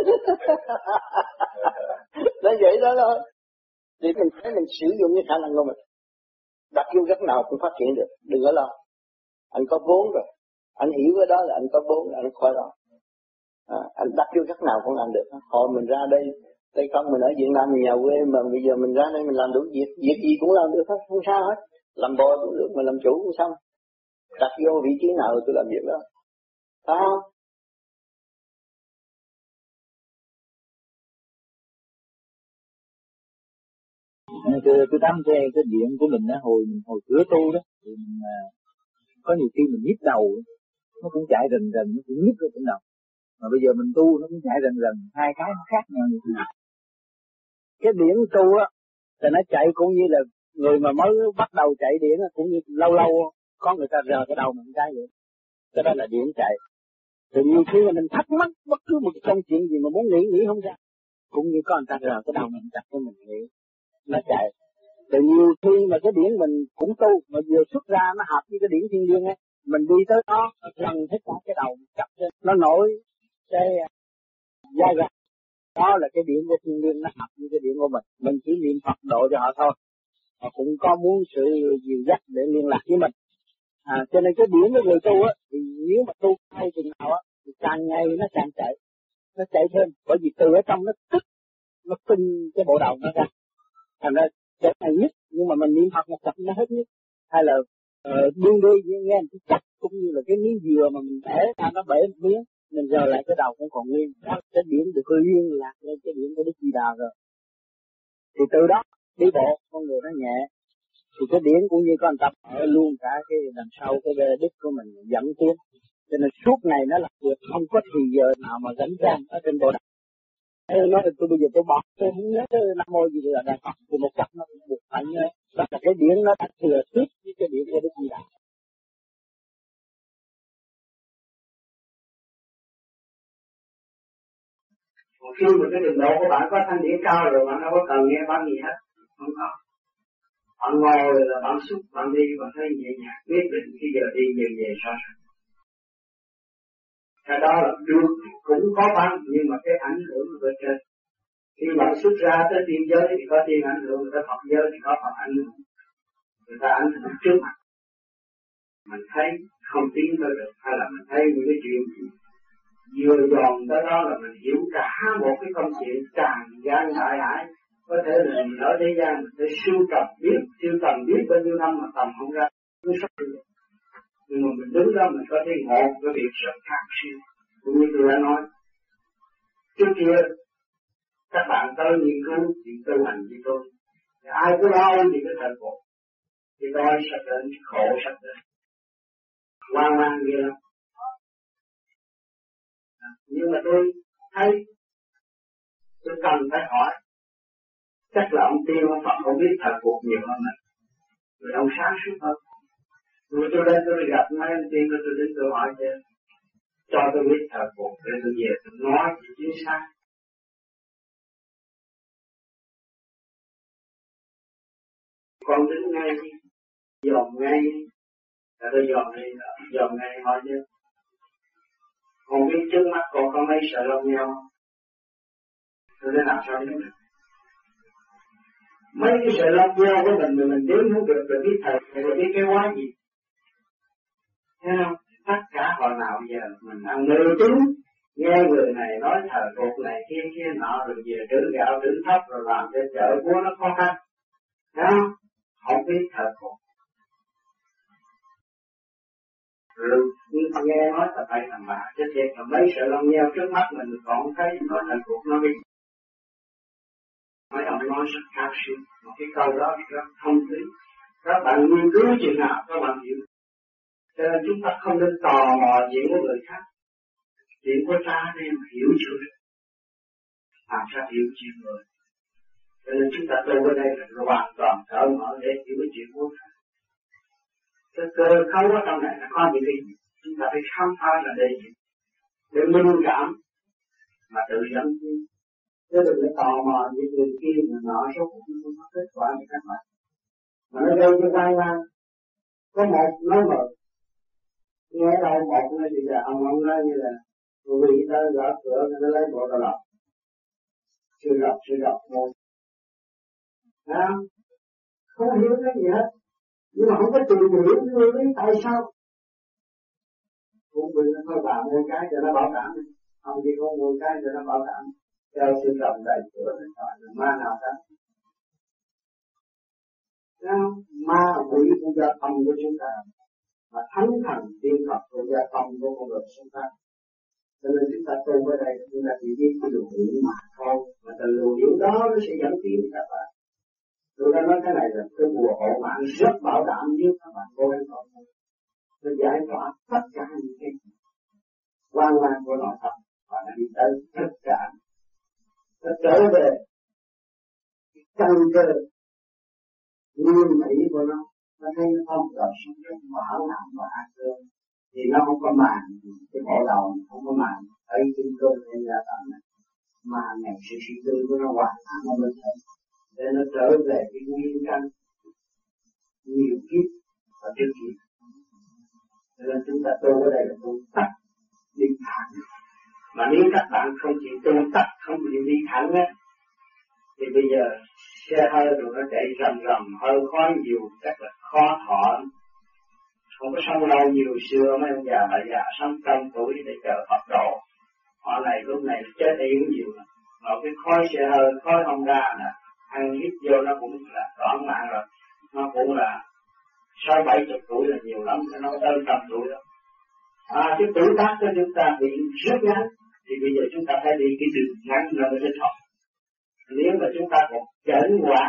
Nó vậy đó thôi. Thì mình phải mình sử dụng cái khả năng của mình. Đặt vô góc nào cũng phát triển được, đừng có lo. Anh có vốn rồi, anh hiểu cái đó là anh có vốn, anh khỏi lo. À, anh đặt vô góc nào cũng làm được. Hồi mình ra đây, đây không mình ở Việt Nam mình nhà quê mà bây giờ mình ra đây mình làm đủ việc, việc gì cũng làm được hết, không sao hết. Làm bò cũng được, mà làm chủ cũng xong. Đặt vô vị trí nào tôi làm việc đó. Phải không? Tôi, tôi tắm cái, cái điện của mình đó, hồi hồi cửa tu đó, thì mình, à, có nhiều khi mình nhức đầu, nó cũng chạy rần rần, nó cũng nhức ở trong đầu. Mà bây giờ mình tu nó cũng chạy rần rần, hai cái nó khác nhau như thế nào. Cái điện tu á, thì nó chạy cũng như là người mà mới bắt đầu chạy điện á, cũng như lâu lâu có người ta rờ cái đầu mình cái vậy. Cái đó là điện chạy. Thì nhiều khi mà mình thắc mắc bất cứ một công chuyện gì mà muốn nghĩ nghĩ không ra, cũng như có người ta rờ cái đầu mình đặt cho mình nghĩ. Nó chạy. Từ nhiều khi mà cái điển mình cũng tu, mà vừa xuất ra nó hợp với cái điển thiên liêng ấy, mình đi tới đó, lần hết cả cái đầu chặt lên, nó nổi cái da gà. Đó là cái điển của thiên liêng nó hợp với cái điển của mình, mình chỉ niệm Phật độ cho họ thôi. Họ cũng có muốn sự dìu dắt để liên lạc với mình. À, cho nên cái điển của người tu á, thì nếu mà tu hay chừng nào á, thì càng ngày nó càng chạy, nó chạy thêm, bởi vì từ ở trong nó tức, nó phình cái bộ đầu nó ra. Thành ra cái này nhất, nhưng mà mình niệm Phật một chập nó hết nhất. Hay là uh, đương đi nghe một chắc cũng như là cái miếng dừa mà mình bẻ ra nó bể một miếng, mình giờ lại cái đầu cũng còn nguyên. Đó, cái điểm được liên lạc lên cái điểm của Đức Di Đà rồi. Thì từ đó đi bộ con người nó nhẹ. Thì cái điểm cũng như con tập ở luôn cả cái đằng sau cái bê đích của mình dẫn tiến. Cho nên suốt ngày nó là việc không có thì giờ nào mà rảnh rang ở trên bộ đạo. Ê, nói là tôi bây giờ tôi bỏ, tôi không nhớ cái Nam Mô gì là Đại Phật, thì một chập nó cũng buộc phải nhớ. Đó là cái điển nó đã thừa tiếp với cái điển của Đức Di Đà. Khi mà cái trình độ của bạn có thanh điển cao rồi, bạn đâu có cần nghe bác gì hết. Không có. Bạn ngồi là bạn xúc, bạn đi, bạn thấy nhẹ nhàng, biết định khi giờ đi giờ về sao sao. Cái đó là được, cũng có băng, nhưng mà cái ảnh hưởng của bên trên. Khi bạn xuất ra tới tiên giới thì có tiên ảnh hưởng, tới Phật giới thì có Phật ảnh hưởng. Người ta ảnh hưởng trước mặt. Mình thấy không tiến tới được, hay là mình thấy những cái chuyện vừa dòn tới đó là mình hiểu cả một cái công chuyện tràn gian đại hải. Có thể là mình ở thế gian mình phải siêu tầm biết, siêu tầm biết bao nhiêu năm mà tầm không ra. Nó sắp được. Nhưng mà mình đứng đó mình có thấy một cái việc rất khác siêu. Cũng như tôi đã nói, trước kia các bạn tới nghiên cứu chuyện tu hành với tôi, ai có lo thì cái thời cuộc thì tôi sắp đến khổ sắp đến hoang mang gì lắm. Nhưng mà tôi thấy tôi cần phải hỏi, chắc là ông tiên ông Phật không biết thời cuộc nhiều hơn này, người ông sáng suốt hơn. Rồi tôi lên tôi gặp mấy anh tiên tôi tôi đến tôi hỏi chứ, cho tôi biết thời cuộc để tôi về tôi nói gì chính xác. Con đứng ngay đi, dòm ngay đi, là tôi dòm ngay, dòm ngay hỏi chứ. Con biết trước mắt con có mấy sợi lông nhau không? Tôi nói làm sao biết được? Mấy cái sợi lông nhau của mình mà mình đếm không được rồi biết thật, rồi biết cái quá gì? Thấy không? Tất cả hồi nào giờ mình ăn mê tín, nghe người này nói thời cuộc này kia kia nọ rồi về trữ gạo trữ thấp rồi làm cho chợ của nó khó khăn. Thấy không? Không biết thời cuộc. Rồi nghe nói là phải làm bạc, chứ thiệt là mấy sợi lông nheo trước mắt mình còn thấy nói thời cuộc nó đi. Mấy ông nói rất cao siêu, một cái câu đó rất thông lý. Các bạn nghiên cứu chừng nào các bạn hiểu. Cho nên chúng ta không nên tò mò chuyện của người khác. Chuyện của ta nên hiểu chưa được. Làm sao hiểu chuyện người. Cho nên chúng ta tu ở đây là hoàn toàn cởi mở để hiểu cái chuyện của ta. Cái cơ cấu ở trong này nó có những cái gì. Chúng ta phải khám phá là đây gì. Để minh cảm mà tự dẫn tiến. Chứ đừng có tò mò những người kia mà nọ số cũng không có kết quả như các bạn. Mà nó gây cho quan mang. Có một nói một. Nghe đâu một nói gì là ông ông nói như là người bị ta gõ cửa nó lấy bộ tao lọc. Chưa lọc, chưa lọc thôi. Đó. Không hiểu cái gì hết. Nhưng mà không có tìm hiểu nguyên lý tại sao. Cũng vì nó thôi bà mua cái cho nó bảo đảm. Ông đi không mua cái cho nó bảo đảm. Theo sự rộng đầy cửa này hỏi là ma nào đó. Ma quỷ cũng do tâm của chúng ta. Mà thánh thần tiên Phật cũng do tâm của con người chúng ta. Cho nên chúng ta tu ở đây chúng ta chỉ biết cái luồng điển mà thôi. Mà từ luồng điển đó nó sẽ dẫn tiến các bạn. Tôi đã nói cái này là cái bùa hộ mạng rất bảo đảm với các bạn cô em còn thôi. Nó giải tỏa tất cả những cái quan mang của nội tâm và nó đi tới tất cả. Nó trở về căn cơ nguyên mỹ của nó. Nó thấy nó không đời sống rất bảo đảm và ác cơ. Thì nó không có màng cái bộ đầu, không có màng thấy kim cơ lên ra tận này. Mà ngày sự suy tư của nó hoàn hảo ở bên trong. Để nó trở về cái nguyên căn nhiều kiếp ở trước kia. Cho nên chúng ta tu ở đây là tu tắt đi thẳng. Mà nếu các bạn không chịu tu tắt, không chịu đi thẳng á, thì bây giờ xe hơi rồi nó chạy rầm rầm, hơi khói nhiều, chắc là khó thọ. Không có sống lâu nhiều xưa mấy ông già bà già sống trăm tuổi để chờ Phật độ. Họ này lúc này chết yếu nhiều lắm. Mà cái khói xe hơi, khói không ra nè, ăn hít vô nó cũng là đoạn mạng rồi. Nó cũng là sáu bảy chục tuổi là nhiều lắm, nó tới trăm tuổi đó. À, cái tuổi tác của chúng ta bị rất ngắn, thì bây giờ chúng ta phải đi cái đường ngắn là mới thích học. Nếu mà chúng ta còn chẩn quả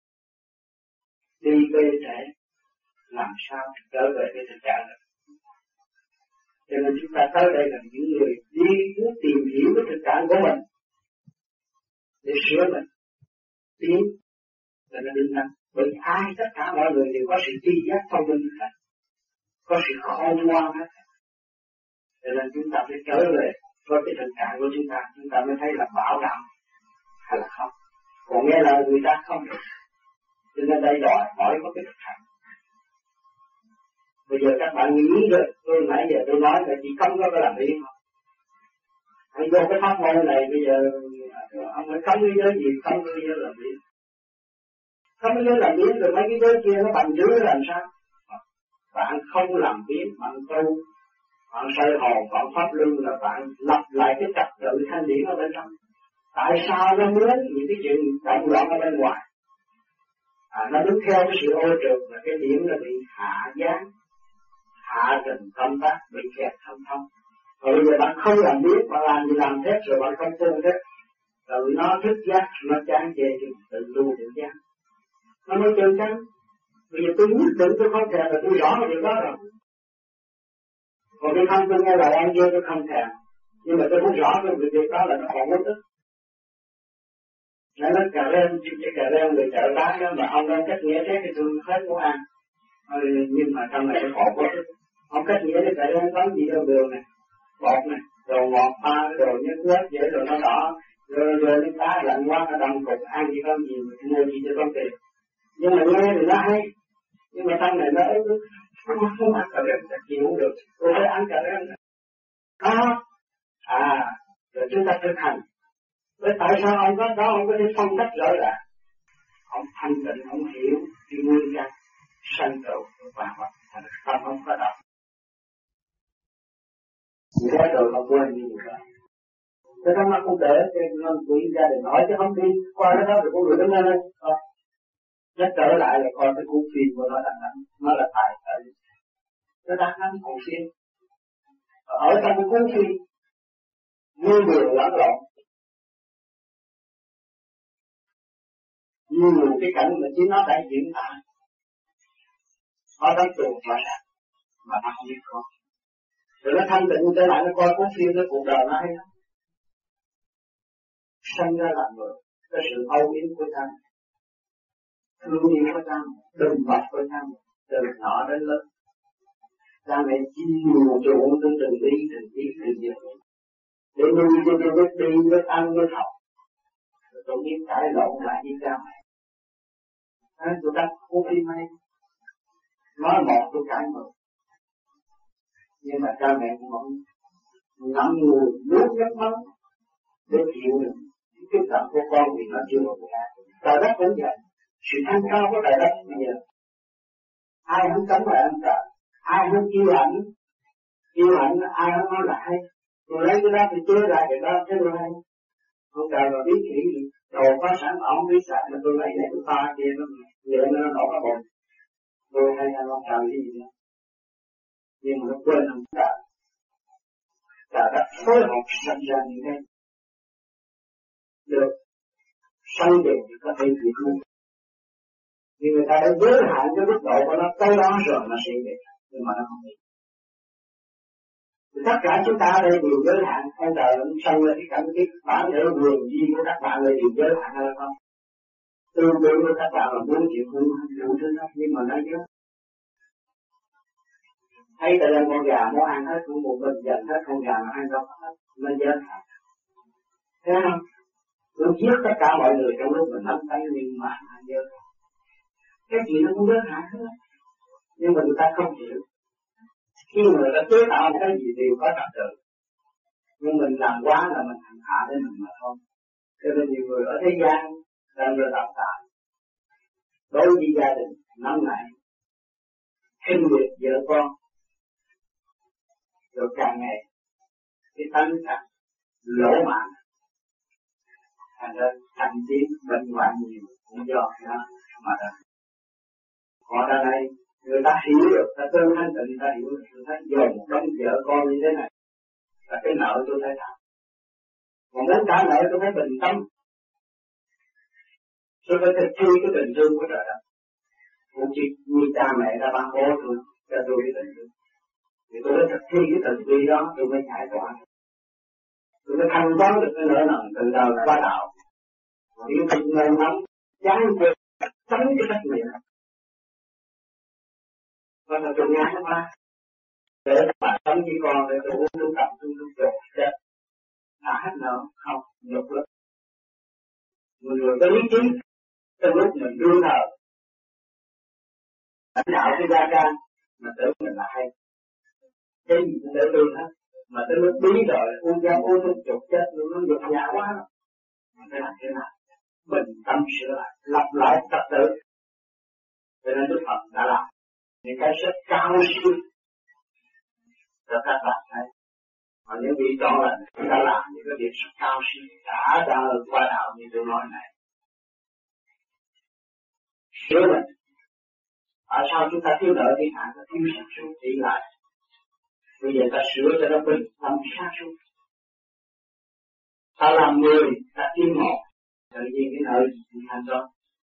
đi về trẻ, làm sao trở về cái thực trạng này. Cho nên chúng ta tới đây là những người đi muốn tìm hiểu cái thực trạng của mình để sửa mình, tiến là nó đứng năng. Bởi ai tất cả mọi người đều có sự tri giác thông minh hết, có sự khôn ngoan hết. Cho nên chúng ta phải trở về với cái thực trạng của chúng ta, chúng ta mới thấy là bảo đảm hay là không. Còn nghe lời người ta không được. Cho nên đây đòi hỏi có cái thực hành. Bây giờ các bạn nghĩ rồi, tôi nãy giờ tôi nói là chỉ không có cái làm biến không. Anh vô cái pháp môn này bây giờ ông phải không cái giới gì, không cái giới làm biến. Không cái giới làm biến rồi mấy cái giới kia nó bằng dưới làm sao? Bạn không làm biến, bạn tu, bạn soi hồn, bạn pháp luân là bạn lập lại cái trật tự thanh điển ở bên trong. Tại sao nó muốn những cái chuyện động loạn ở bên ngoài? À, nó đứng theo cái sự ô trượt là cái điểm nó bị hạ giá, hạ trình công tác bị kẹt thông thông. Rồi bây giờ bạn không làm biết, bạn làm gì làm hết rồi bạn không tu hết. Rồi nó thức giác, nó chán chê thì tự tu tự giác. Nó mới chân chắn. Bây giờ tôi nhất định tôi không thèm là tôi rõ điều đó rồi. Còn tôi không tôi nghe lời ăn vô tôi không thèm. Nhưng mà tôi không rõ cái việc đó là nó còn mất ức. Nó nói cà rem, cái cà rem người chợ bán đó mà ông đang cách nghĩa thế thì tôi hết muốn ăn. Ừ, nhưng mà trong này nó khổ quá. Ông cách nghĩa thì cà rem có gì đâu đường này, bọt này, đồ ngọt pha, đồ nhớt nhớt vậy rồi nó đỏ. Rồi rồi cái cá lạnh quá nó đông cục ăn gì không gì mua gì cho con tiền. Nhưng mà nghe thì nó hay. Nhưng mà trong này nó không không ăn cà rem chắc chịu không được. Tôi phải ăn cà rem này. Đó. À, rồi chúng ta thực hành. Vậy tại sao ông có đó ông có thể phân tích rõ ràng? Ông thanh tịnh, ông hiểu cái nguyên nhân sanh trụ và vật thành tâm ông có đọc. Thế rồi mà quên như vậy. Thế đó nó không để cho nên quỷ gia đình nói chứ không đi qua cái đó rồi con người đứng lên lên. Nó trở lại là coi cái cuốn phim của nó đang đánh, nó là tài tử. Nó đang đánh cuốn phim. Ở trong cái cuốn phim như đường lẫn lộn. Nhiều cái cảnh mà chính nó đã diễn tả. Nó đã tuột vào ra mà nó không biết con. Rồi nó thanh tịnh trở lại nó coi cuốn phim nó cuộc đời nó hay lắm. Sanh ra làm người, cái sự âu yếm của cha mẹ, thương yêu của cha mẹ, đùm bọc của cha mẹ, từ nhỏ đến lớn. Cha mẹ chi nhiều chuộng từ từng đi, từng đi, từng đi. Để nuôi cho tôi biết đi, biết ăn, biết học. Rồi tôi biết cãi lộn lại với cha mẹ. Thế tôi đắc cuốn phim hay. Nói một tôi cãi một. Nhưng mà cha mẹ cũng vẫn ngậm ngùi nuốt nước mắt để chịu được cái cảm của con vì nó chưa được ra. Trời đất cũng vậy, sự thanh cao của trời đất bây giờ ai không cấm lại anh trời, ai không yêu ảnh, yêu ảnh ai không nói là hay. Tôi lấy cái đó tôi chứa ra cái đó thế rồi hay. Không trời mà biết kỹ gì, đồ có sản phẩm biết sạch mà tôi lấy này tôi pha kia nó nhựa nó nổ cái bồn. Tôi hay là không trời cái gì nữa. Nhưng mà nó quên không trời. Trời đất phối hợp sanh ra những cái được sanh về thì có thể diệt luôn. Vì người ta đã giới hạn cái mức độ của nó tới đó rồi nó sẽ về, nhưng mà nó không đi. Tất cả chúng ta đây đều giới hạn, ông trời ông sanh lên cái cảnh cái bản thể quyền di của các bạn là đều giới hạn hay không? Tương tự với các bạn là muốn chịu hương đủ thứ hết, nhưng mà nó giới. Thấy tại đây con gà muốn ăn hết, cũng một mình dành hết con gà mà ăn đâu hết, nó giới hạn. Thấy không? Nó giết tất cả mọi người trong lúc mình nắm tay nhưng mà ăn giới. Cái gì nó cũng giới hạn hết. Nhưng mà người ta không hiểu. Khi mà người ta chế tạo một cái gì đều có trật tự. Nhưng mình làm quá là mình hành hạ đến mình mà thôi. Cho nên nhiều người ở thế gian đang rơi đào tạo. Đối với gia đình, nắm lại, khinh biệt vợ con. Rồi càng ngày, cái tánh càng lỗ mãn. Thành ra thành tiến bệnh hoạn nhiều cũng do nó mà ra. Họ ra đây, người ta hiểu được, ta tương thanh tịnh, ta hiểu được, người ta dồn một đống vợ con như thế này. Là cái nợ tôi phải trả. Còn muốn trả nợ tôi phải bình tâm. Tôi phải thực thi cái tình thương của trời đất. Cũng chỉ như cha mẹ đã ban bố tôi, cho tôi cái tình thương. Thì tôi phải thực thi cái tình thương đó, tôi mới giải tỏa. Tôi mới thanh toán được cái nợ nần từ đời qua đạo. Nếu tôi ngon lắm, chán việc, tránh cái trách nhiệm. Và là tôi ngán quá. Để mà sống với con, để tôi uống tôi tập, tôi tôi chột chết. À hết nợ, không, nhục lắm. Người người có lý trí, trong lúc mình đương thờ. Lãnh đạo cái gia can, mà tưởng mình là hay. Cái gì cũng để đương hết. Mà tới lúc bí rồi, uống giam uống thuốc chột chết, nó nhục nhã quá rồi. Mình phải làm thế nào? Bình tâm sửa lại, lập lại trật tự. Cho nên Đức Phật đã làm những cái rất cao siêu cho các bạn thấy. Mà những vị chọn là chúng ta làm những cái việc rất cao siêu cả đời qua đạo như tôi nói này. Sửa mình. Tại sao chúng ta thiếu nợ thiên hạ, thiếu sản xuất trị lại, Bây giờ ta sửa cho nó bình tâm sáng suốt. Ta làm mười, ta tin một, tự nhiên cái nợ gì thành đó.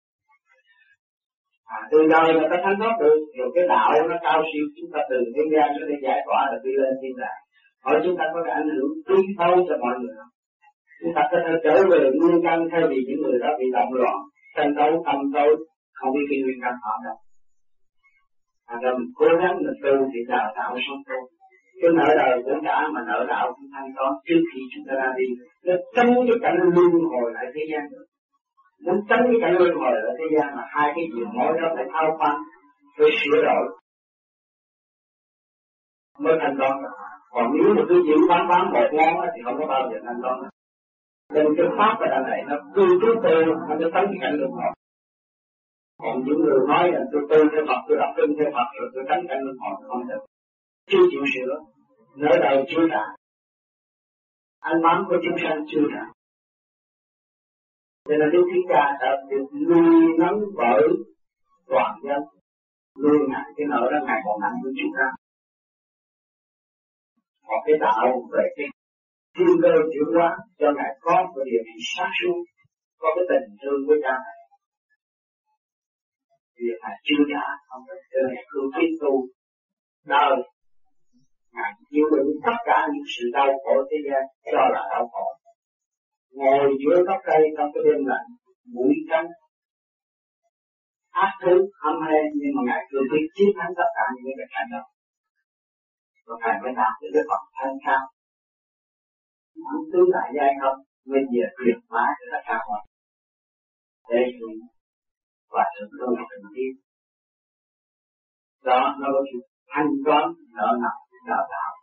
À, từ đời mà ta thanh thoát được, rồi cái đạo nó cao siêu, chúng ta từ thế gian cho đến giải tỏa là đi lên thiên đàng. Hỏi chúng ta có cái ảnh hưởng quý thâu cho mọi người không? Chúng ta có thể trở về nguyên căn thay vì những người đó bị động loạn, tranh đấu, tâm tối, không biết cái nguyên căn họ đâu. Thành ra mình cố gắng mình tu thì đào tạo sống tu. Cái nợ đời cũng đã mà nợ đạo cũng thanh toán trước khi chúng ta ra đi. Nó tránh cái cảnh luân hồi lại thế gian được. Muốn tránh cái cảnh luân hồi lại thế gian là hai cái chuyện mỗi đó phải thao phan, phải sửa đổi mới thanh toán. Còn nếu mà cứ giữ bám bám một món thì không có bao giờ thanh toán. Nên cái pháp ở đằng này nó cư trú tu, nó mới tránh cái cảnh luân hồi. Còn những người nói là tôi tu theo Phật, tôi đọc kinh theo Phật rồi tôi tránh cảnh luân hồi không được. Chưa chịu sửa, nỡ đầu chưa trả. Anh bám của chúng sanh chưa trả. Cho nên Đức Thích Ca đã được nuôi nấng bởi toàn dân, nuôi ngài cái nợ đó ngài còn nặng hơn chúng ta. Còn cái đạo về cái thiên cơ chuyển hóa cho ngài có cái điều gì sáng suốt, có cái tình thương với cha này. Việc ngài chưa trả không được, cho nên cương quyết tu đời. Ngài chịu đựng tất cả những sự đau khổ thế gian cho là đau khổ. Ngồi giữa gốc cây trong cái đêm lạnh, mũi canh, ác thứ, hâm hê, nhưng mà ngài cương quyết chiến thắng tất cả những cái cảnh đó. Và ngài mới đạt được cái phần thanh cao. Hắn tướng đại giai không, bây giờ tuyệt mãi cho ta cao hơn. Để chúng và sự thương của tình yêu. Đó, nó có sự thanh toán nợ nặng, nợ đạo.